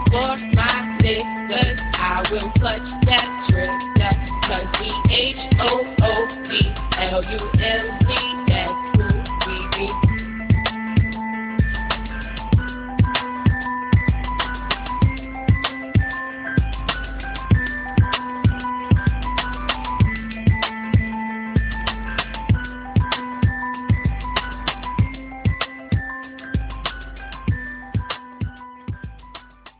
for my niggas. I will clutch that trigger. Cause we HOODLUMC.